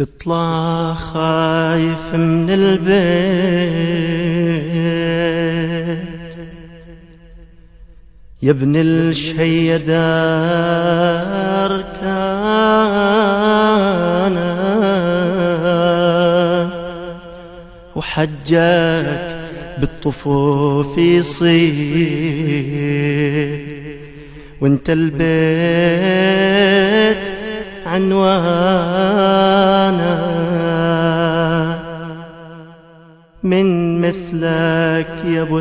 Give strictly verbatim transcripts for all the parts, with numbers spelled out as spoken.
تطلع خايف من البيت يا ابن الشيدة أركانا وحجك بالطفوف يصير وانت البيت عنوانا من مثلك يا ابو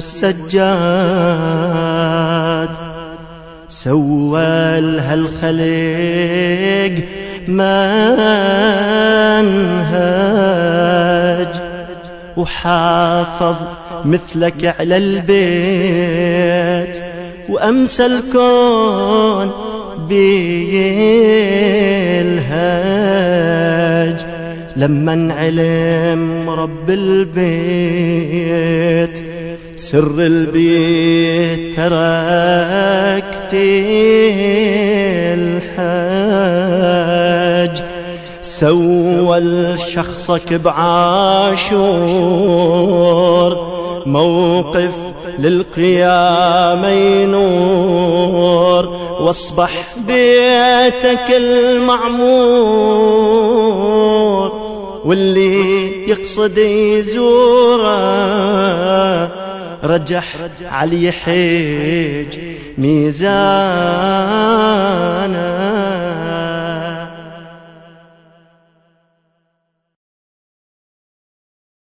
السجاد سوى لهالخليق منهج وحافظ مثلك على البيت وأمسى الكون بيلهج لمن علم رب البيت سر البيت تركت الحج سوى لشخصك بعاشور موقف للقيامة ينور واصبح بيتك المعمور واللي يقصد يزوره رجح علي حج ميزانا